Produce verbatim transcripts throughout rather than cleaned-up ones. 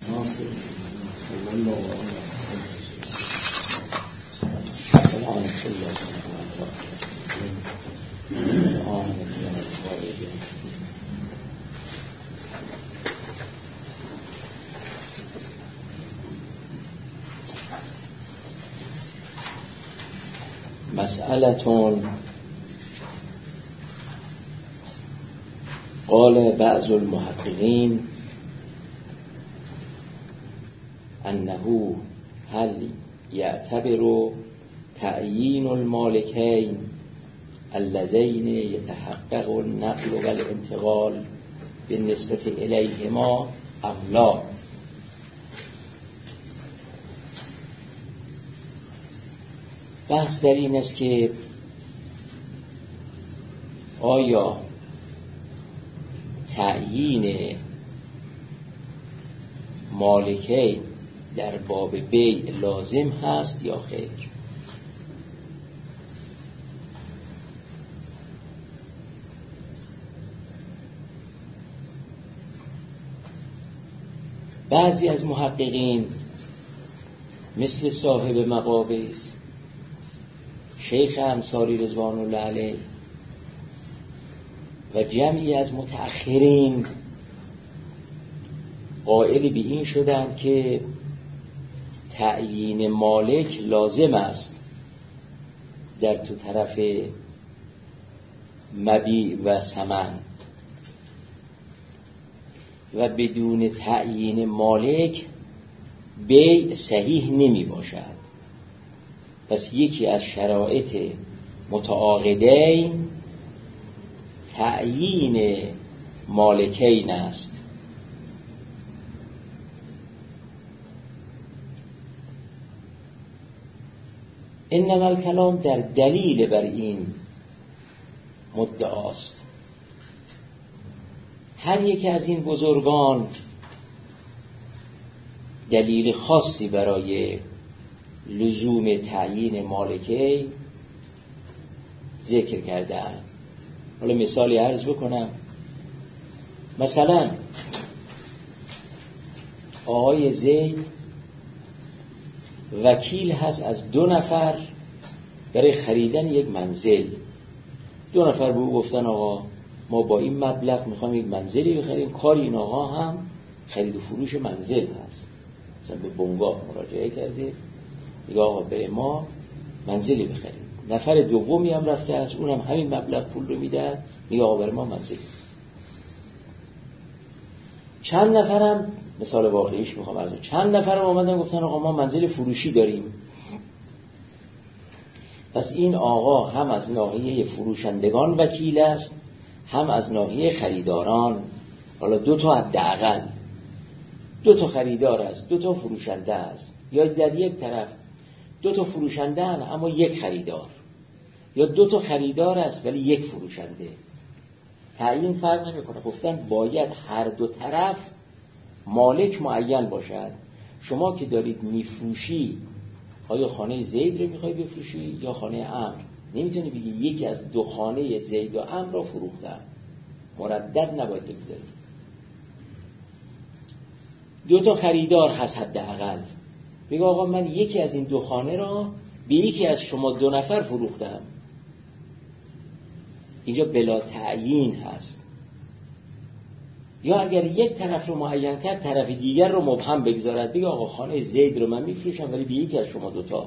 ناصر صلی الله علیه مسئلتون قال بعض المحققین انه هل يعتبر تعیین المالکین اللذین يتحقق النقل والانتقال بالنسبة الیهما ام لا. بحث در این است که آیا تعیین مالکین در باب بیع لازم هست یا خیر. بعضی از محققین مثل صاحب مقابس شیخ انصاری رضوان الله علیه و جمعی از متأخرین قائل به این شدند که تعیین مالک لازم است در تو طرف مبیع و ثمن و بدون تعیین مالک بیع صحیح نمی باشد. پس یکی از شرایط متعاقدین تعیین مالکین است. انما الکلام در دلیل بر این مدعاست. هر یک از این بزرگان دلیل خاصی برای لزوم تعیین مالکی ذکر کردند. حالا مثالی عرض بکنم. مثلا آقای زید وکیل هست از دو نفر برای خریدن یک منزل. دو نفر به او گفتن آقا ما با این مبلغ میخوایم یک منزلی بخریم. کار این آقا هم خرید و فروش منزل هست. مثلا به بنگاه مراجعه کرده میگه آقا به ما منزلی بخریم. نفر دومی هم رفته است، اونم همین مبلغ پول رو میده، میگه آقا برای ما منزلی. چند نفرم مثال واقعیش میخوام ازش چند نفرم اومدن گفتن آقا ما منزل فروشی داریم. پس این آقا هم از ناحیه فروشندگان وکیل است، هم از ناحیه خریداران. حالا دو تا حداقل دو تا خریدار است، دو تا فروشنده است. یا در یک طرف دو تا فروشنده هن اما یک خریدار، یا دو تا خریدار است ولی یک فروشنده. تعیین فرق نمیکنه. گفتن باید هر دو طرف مالک معین باشد. شما که دارید میفروشی، آیا خانه زید رو میخوای بفروشی یا خانه عمرو؟ نمیتونی بگی یکی از دو خانه زید و عمرو رو فروختم. مردد نباید بگذاری. دو تا خریدار هست حداقل. بگو آقا من یکی از این دو خانه را به یکی از شما دو نفر فروختم. اینجا بلا تعیین هست. یا اگر یک طرف رو معین کرد طرف دیگر رو مبهم بگذارد، بگه آقا خانه زید رو من میفروشم ولی به یکی از شما دوتا.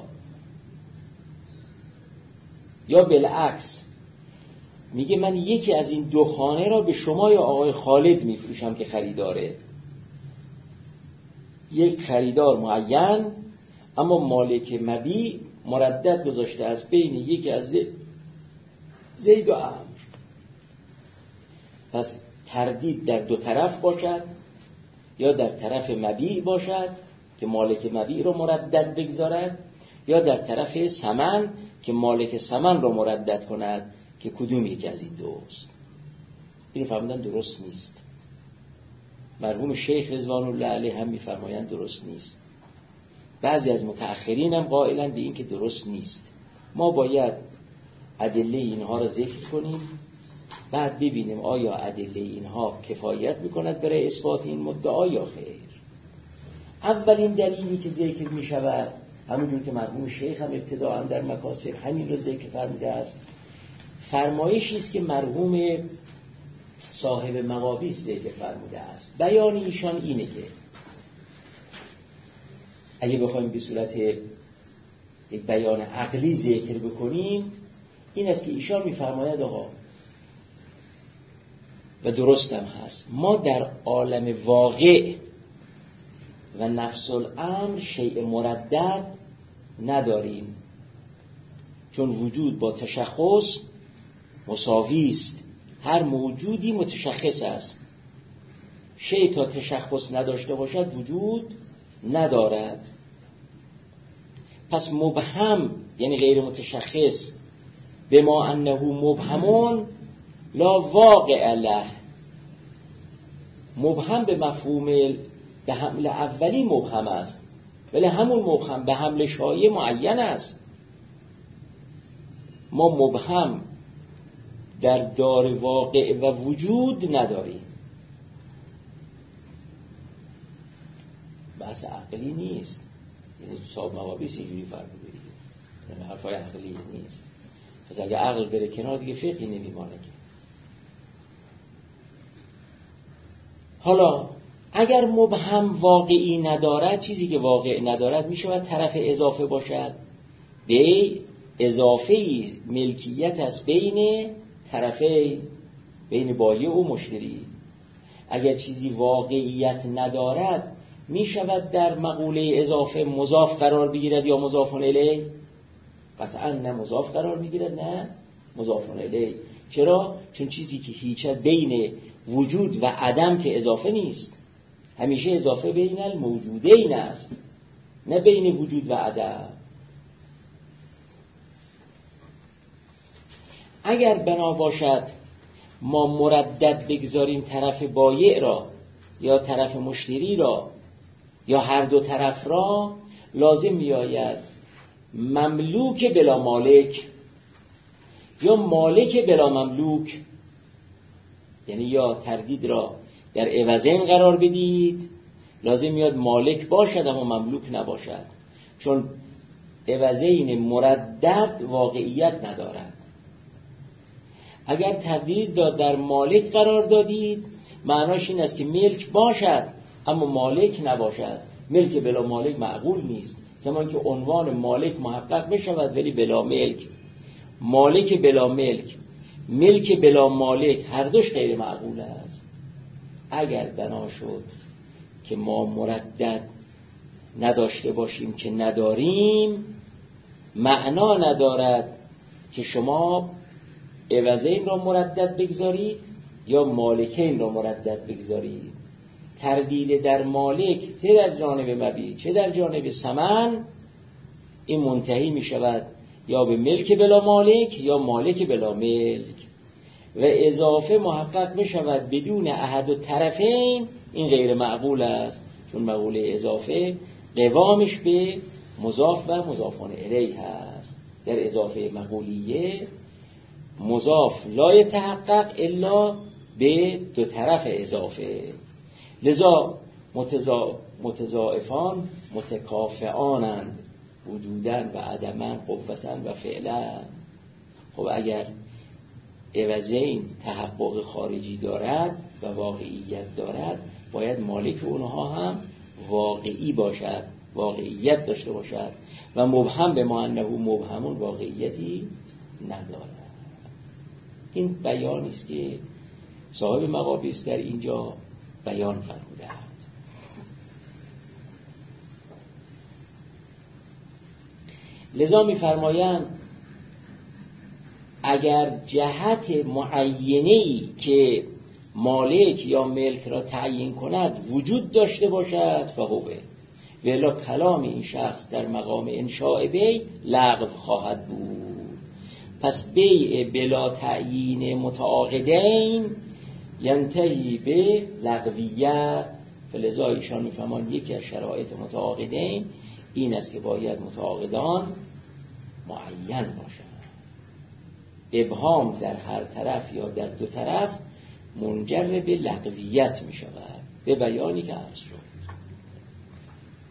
یا بالعکس میگه من یکی از این دو خانه را به شما یا آقای خالد میفروشم که خریداره. یک خریدار معین اما مالک مبیع مردد گذاشته است بین یکی از زید و عمرو. پس تردید در دو طرف باشد، یا در طرف مبیع باشد که مالک مبیع رو مردد بگذارد، یا در طرف ثمن که مالک ثمن رو مردد کند که کدوم یکی از این دوست. اینو فهمیدن درست نیست. مرحوم شیخ رضوان الله علیه هم میفرمایند درست نیست. بعضی از متأخرین هم قائلن به این که درست نیست. ما باید ادله اینها را ذکر کنیم، بعد ببینیم آیا ادله اینها کفایت میکند برای اثبات این مدعا یا خیر. اولین دلیلی که ذکر می شود، همونجور که مرحوم شیخ هم ابتداء در مکاسب همین رو ذکر فرموده است، فرمایشی است که مرحوم صاحب مقابیس ذکر فرموده است. بیان ایشان اینه که اگه بخوایم به صورت یک بیان عقلی ذکر بکنیم، این است که ایشان می‌فرماید آقا، و درستم هست، ما در عالم واقع و نفس الامر شیء مردد نداریم، چون وجود با تشخص مساوی است. هر موجودی متشخص است. شیء تا تشخص نداشته باشد وجود ندارد. پس مبهم یعنی غیر متشخص، به ما انه مبهمون لا واقع له. مبهم به مفهوم به حمل اولی مبهم است، ولی همون مبهم به حمل شایع معین است. ما مبهم در دار واقع و وجود نداریم. بحث عقلی نیست، یعنی صاحب مقابیس اینجوری فرموده دیگه، یعنی حرفای عقلی نیست. پس اگه عقل بره کنار دیگه فقهی نمیمانه که. حالا اگر مبهم واقعی ندارد، چیزی که واقع ندارد می شود طرف اضافه باشد. به اضافه ملکیت است بین طرفین، بین بایع و مشتری. اگر چیزی واقعیت ندارد می شود در مقوله اضافه مضاف قرار بگیرد یا مضاف الیه؟ قطعا نه مضاف قرار میگیرد نه مضاف الیه. چرا؟ چون چیزی که هیچ بین وجود و عدم که اضافه نیست، همیشه اضافه بین الموجودین است، نه بین وجود و عدم. اگر بنا باشد ما مردد بگذاریم طرف بایع را یا طرف مشتری را یا هر دو طرف را، لازم می آید مملوک بلا مالک یا مالک بلا مملوک، یعنی یا تردید را در عوضین قرار بدید، لازم میاد مالک باشد اما مملوک نباشد، چون عوضین مردد واقعیت ندارد. اگر تردید داد در مالک قرار دادید، معناش این است که ملک باشد اما مالک نباشد. ملک بلا مالک معقول نیست، کما که عنوان مالک محقق بشود ولی بلا ملک، مالک بلا ملک، ملک بلا مالک، هر دوش غیر معقول است. اگر بنا شد که ما مردد نداشته باشیم که نداریم، معنا ندارد که شما عوضین را مردد بگذارید یا مالکین را مردد بگذارید. تردید در مالک چه در جانب مبیع چه در جانب ثمن، این منتهی می شود یا به ملک بلا مالک یا مالک بلا ملک، و اضافه محقق می شود بدون احد الطرفین. این غیر معقول است، چون مقوله اضافه قوامش به مضاف و مضافان الیه هست. در اضافه مقولیه مضاف لا یتحقق الا به دو طرف اضافه، لذا متضاعفان متکافئانند وجودن و عدمن، قوتن و فعلن. خب اگر عوضین تحقق خارجی دارد و واقعیت دارد، باید مالک اونها هم واقعی باشد، واقعیت داشته باشد، و مبهم به ما انه مبهمون واقعیتی ندارد. این بیانی است که صاحب مقابیس در اینجا بیان فرمودند. لذا می‌فرمایند اگر جهت معینه‌ای که مالک یا ملک را تعیین کند وجود داشته باشد فهوه، ولی کلام این شخص در مقام انشاء بیع لغو خواهد بود. پس بیع بلا تعیین متعاقدین ینتهی به لغویت. فلذا ایشان میفهمان یکی از شرایط متعاقدین این است که باید متعاقدان معین باشند. ابهام در هر طرف یا در دو طرف منجر به لغویت می شود، به بیانی که عرض شد.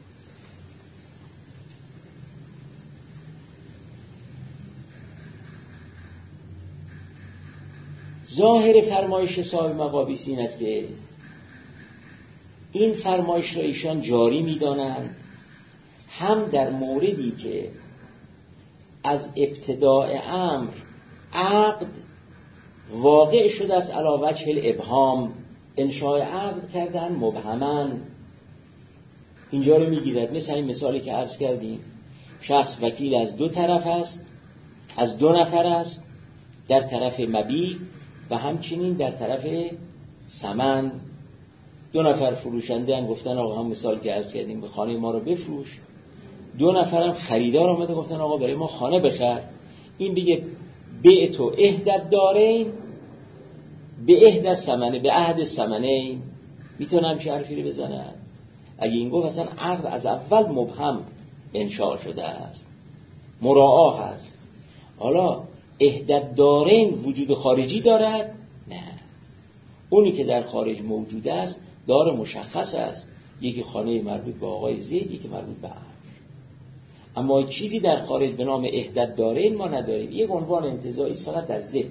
ظاهر فرمایش صاحب مقابیس این است که این فرمایش را ایشان جاری می‌دانند هم در موردی که از ابتداء امر عقد واقع شده است علی وجه الابهام، انشاء عقد کردن مبهما. اینجا رو میگیرد مثل این مثالی که عرض کردیم، شخص وکیل از دو طرف است، از دو نفر است، در طرف مبیع و همچنین در طرف ثمن. دو نفر فروشنده هم گفتن آقا هم مثال که عرض کردیم به خانه ما رو بفروش، دو نفرم خریدار آمده گفتن آقا برای ما خانه بخر. این بگه بعت و احدت دارین به احدت ثمنه به عهد ثمنین، میتونه همچه حرفی رو بزنه؟ اگه این گفت اصلا عقد از اول مبهم انشاء شده است، مراعا هست. حالا احدت دارین وجود خارجی دارد؟ نه، اونی که در خارج موجود است دار مشخص است، یکی خانه مربوط به آقای زید، یکی مربوط به عرش. اما چیزی در خارج به نام احدت دارین ما نداریم، یک عنوان انتزاعی است فقط در ذهن.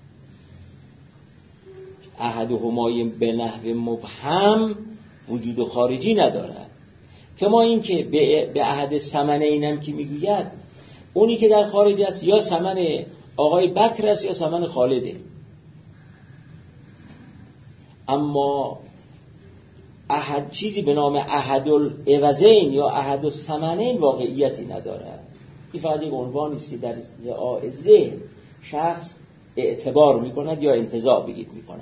احدهما به نحو مبهم وجود خارجی ندارد. که ما این که به عهد ثمنین هم که میگوید، اونی که در خارج است یا ثمن آقای بکر است یا ثمن خالده. اما احد چیزی به نام احد العوضین یا احد الثمنین واقعیتی ندارد. این فقط یک عنوانی است که در رعاع ذهن شخص اعتبار میکند یا انتزاع بگید میکند.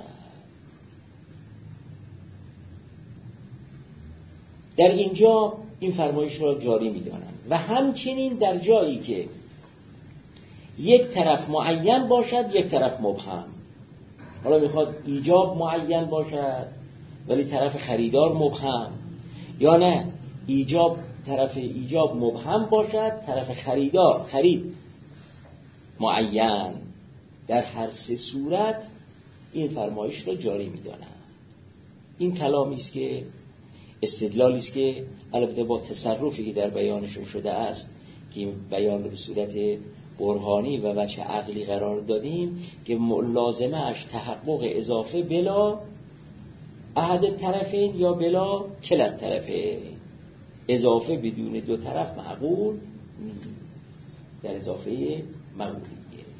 در اینجا این فرمایش را جاری میدانم. و همچنین در جایی که یک طرف معین باشد یک طرف مبهم، حالا میخواد ایجاب معین باشد ولی طرف خریدار مبهم، یا نه ایجاب طرف ایجاب مبهم باشد طرف خریدار خرید معین، در هر سه صورت این فرمایش را جاری میدانم. این کلامی است که استدلالی است که البته با تصرفی که در بیانشون شده است که این بیان رو به صورت برهانی و وجه عقلی قرار دادیم که لازمه اش تحقق اضافه بلا احد طرفین یا بلا کلت طرفین. اضافه بدون دو طرف معقول نیست، در اضافه معقولیه.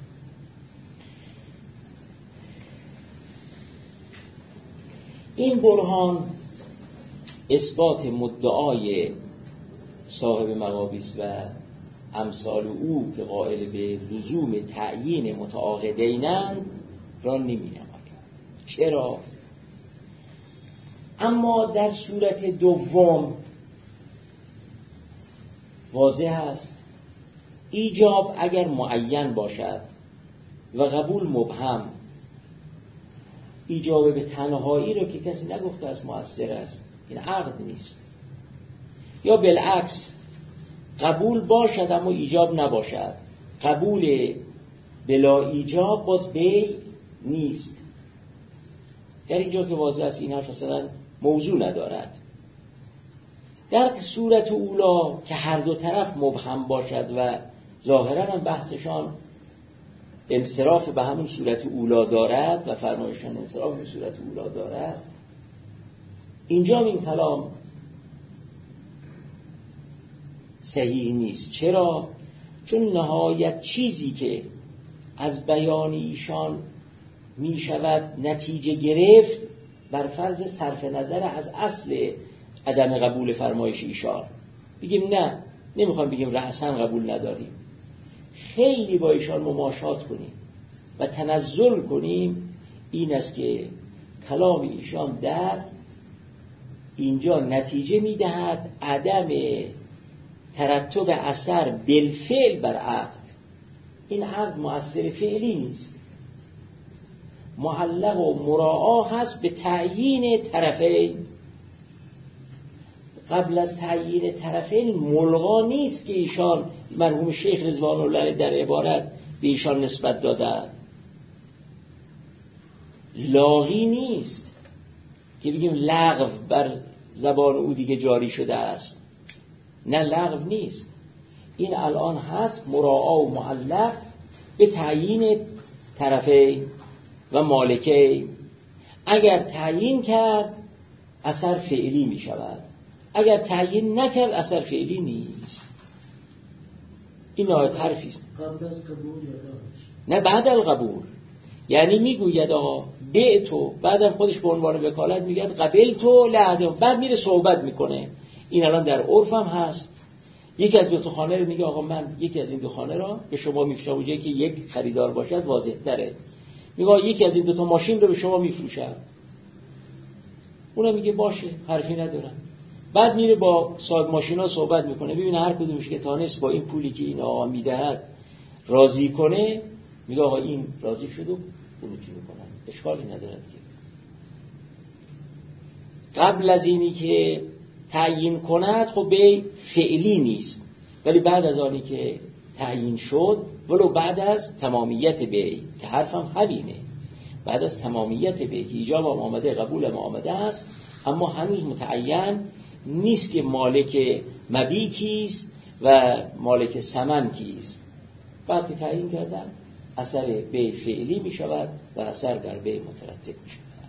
این برهان اثبات مدعای صاحب مقابیس و امثال او که قائل به لزوم تعیین متعاقدینند را نمی نماید. چرا؟ اما در صورت دوم واضح است ایجاب اگر معین باشد و قبول مبهم، ایجاب به تنهایی رو که کسی نگفته است مؤثر است، این عقد نیست. یا بالعکس قبول باشد اما ایجاب نباشد، قبول بلا ایجاب باز بی نیست. در اینجا که واضح است این حرف اصلا موضوع ندارد. در صورت اولا که هر دو طرف مبهم باشد و ظاهرا هم بحثشان انصراف به همون صورت اولا دارد و فرمایشان انصراف به صورت اولا دارد، اینجا این کلام صحیح نیست. چرا؟ چون نهایت چیزی که از بیان ایشان می شود نتیجه گرفت بر فرض صرف نظر از اصل عدم قبول فرمایش ایشان. بگیم نه، نمیخوام بگیم رأساً قبول نداریم، خیلی با ایشان مماشات کنیم و تنزل کنیم، این است که کلام ایشان در اینجا نتیجه میدهد عدم ترتب اثر بالفعل بر عقد. این عقد مؤثر فعلی نیست، معلق و مراعا هست به تعیین طرفین. قبل از تعیین طرفین ملغا نیست که ایشان مرحوم شیخ رضوان الله در عبارت به ایشان نسبت دادن، لاغی نیست که بگیم لغو بر زبان او دیگه جاری شده است، نه لغو نیست. این الان هست مراعا و معلق به تعیین طرفین. و مالکه. اگر تعیین کرد اثر فعلی می شود، اگر تعیین نکرد اثر فعلی نیست. این نهایت حرفی است. قبل از قبول نه بعد القبول. یعنی میگوید آقا بعتو، بعدم خودش به عنوان وکالت میگه قبلتو لعده، بعد میره صحبت میکنه. این الان در عرف هم هست. یکی از دو تا خانه رو میگه آقا من یکی از این دو خانه را به شما میفروشم، اونجایی که یک خریدار باشد واضح تره. میگه یکی از این دو تا ماشین رو به شما میفروشم، اونم میگه باشه حرفی ندارم. بعد میره با صاحب ماشینا صحبت میکنه، ببینه هر کدومش که تانست با این پولی که این آقا میدهد راضی کنه، میگه آقا این راضی شد و اونو چی میکنن، اشکالی ندارد که. قبل از اینی که تعیین کند خب به فعلی نیست، ولی بعد از آنی که تعیین شد، ولو بعد از تمامیت بی، که حرفم همینه، بعد از تمامیت بی که ایجاب هم آمده قبول هم آمده است، اما هنوز متعین نیست که مالک مبیع کیست و مالک ثمن کیست. بعد که تعیین کردن اثر بی فعلی می شود و اثر بر بی مترتب می شود.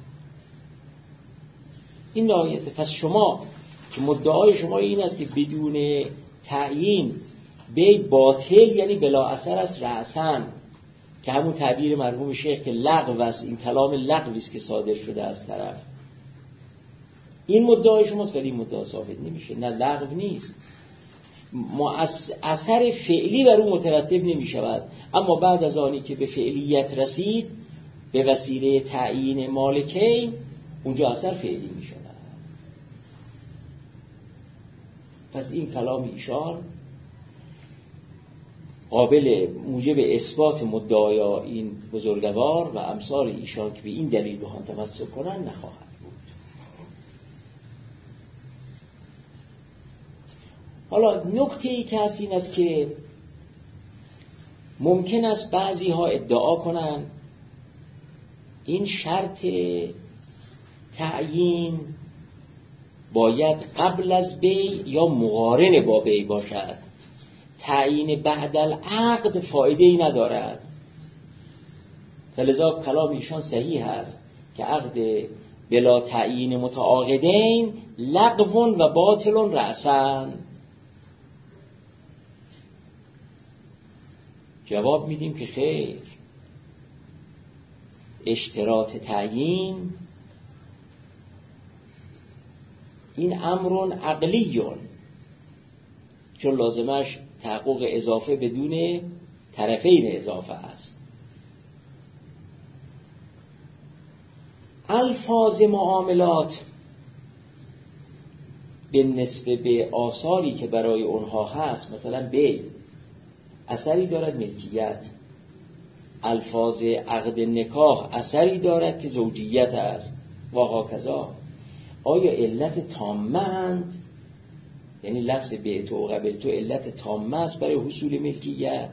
این نهایت. پس شما که مدعای شما این است که بدون تعیین بی باطل یعنی بلا اثر است رأساً، که همون تعبیر مرحوم شیخ که لغو است، این کلام لغوی است که صادر شده از طرف، این مدعای شماست، ولی این مدعا ثابت نمیشه. نه لغو نیست، اثر فعلی بر اون مترتب نمی شود، اما بعد از آنی که به فعلیت رسید به وسیله تعیین مالکین اونجا اثر فعلی می شود. پس این کلام ایشان قابل موجب اثبات مدعای این بزرگوار و امثال ایشان که به این دلیل بخوان تمسک کنن نخواهد بود. حالا نکته ای که هست این است که ممکن است بعضی ها ادعا کنن این شرط تعیین باید قبل از بی یا مقارن با بی باشد، تعیین بعد العقد فایده ای ندارد. فلذا کلام ایشان صحیح است که عقد بلا تعیین متعاقدین لغو و باطل رأساً. جواب میدیم که خیر، اشتراط تعیین این امر عقلیون، چون لازمش تحقق اضافه بدون طرفین اضافه است. الفاظ معاملات به نسبه به آثاری که برای اونها هست، مثلا بی اثری دارد ملکیت، الفاظ عقد نکاح اثری دارد که زوجیت است و هاکذا. آیا علت تامه اند؟ یعنی لفظ بیت و قبلت علت تامه است برای حصول ملکیت،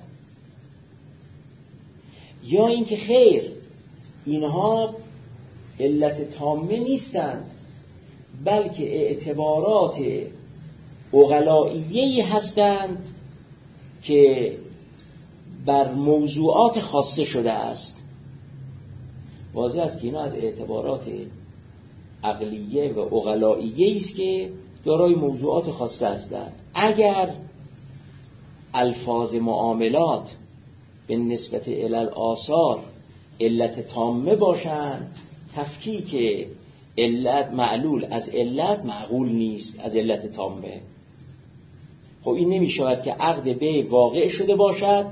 یا اینکه خیر اینها علت تامه نیستند بلکه اعتبارات عقلائیه‌ای هستند که بر موضوعات خاصه شده است. واضح است که اینا از اعتبارات عقلیه و عقلائیه است که دارای موضوعات خاصه هستند. اگر الفاظ معاملات به نسبت علل آثار علت تامه باشند، تفکیک علت معلول از علت معقول نیست از علت تامه. خب این نمی شود که عقد بی واقع شده باشد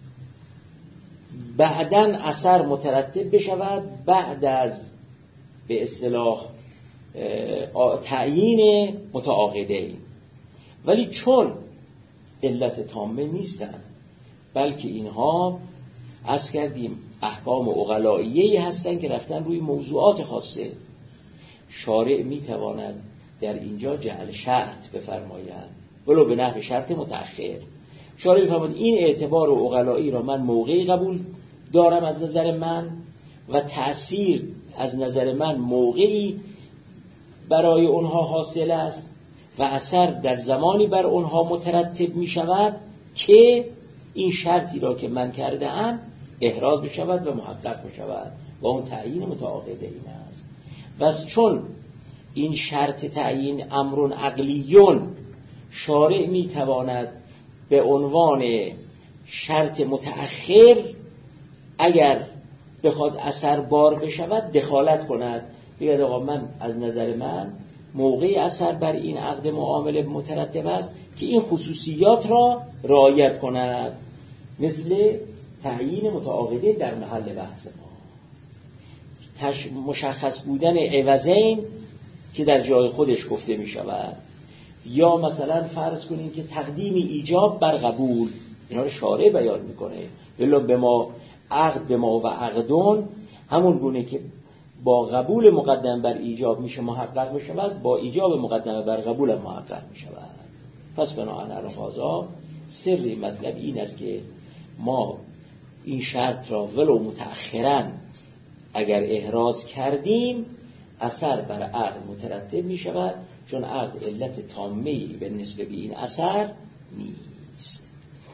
بعدن اثر مترتب بشود بعد از به اصطلاح تعیین متعاقدین، ولی چون علت تامه نیستن بلکه اینها عرض کردیم احکام عقلائیه‌ای هستن که رفتن روی موضوعات خاصه، شارع میتواند در اینجا جعل شرط بفرماید ولو به نحو شرط متأخر. شارع میفرماید این اعتبار و عقلایی را من موقعی قبول دارم از نظر من و تأثیر از نظر من موقعی برای اونها حاصل است و اثر در زمانی بر اونها مترتب می شود که این شرطی را که من کرده ام احراز بشود و محقق بشود. و اون تعیین متعاقدین است. و چون این شرط تعیین امر عقلیون شارع میتواند به عنوان شرط متأخر اگر بخواد اثر بار بشود دخالت کند، بگید آقا من از نظر من موقع اثر بر این عقد معامله مترتب است که این خصوصیات را رعایت کند، مثل تعیین متعاقده در محل بحث ما، تش... مشخص بودن عوضین که در جای خودش گفته می شود، یا مثلا فرض کنیم که تقدیم ایجاب بر قبول، اینا رو شارع بیان میکنه. ولی به ما عقد به ما و عقدون همون گونه که با قبول مقدم بر ایجاب میشه محقق میشود، با ایجاب مقدم بر قبول هم محقق میشود. پس بنابراین الهازا سری مطلب این است که ما این شرط را ولو متأخراً اگر احراز کردیم اثر بر عقد مترتب میشود، چون عقد علت تامه‌ای به نسبت به این اثر نیست.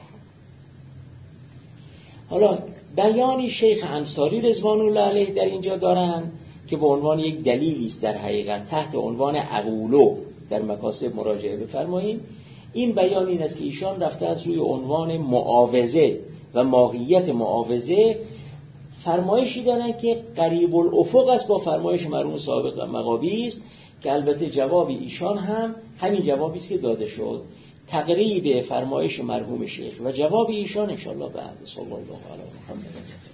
حالا بیانی شیخ انصاری رضوان الله علیه در اینجا دارن که به عنوان یک دلیلی است در حقیقت تحت عنوان عقولو در مکاسب مراجعه بفرمایید. این بیان این است که ایشان رفته از روی عنوان معاوضه و ماهیت معاوضه فرمایشی دارن که قریب الافق است با فرمایش مرحوم سابق مغابی است، که البته جواب ایشان هم همین جوابی است که داده شد، تقریب فرمایش مرحوم شیخ و جواب ایشان ان شاء الله بعد. صلی الله علیه و محمد.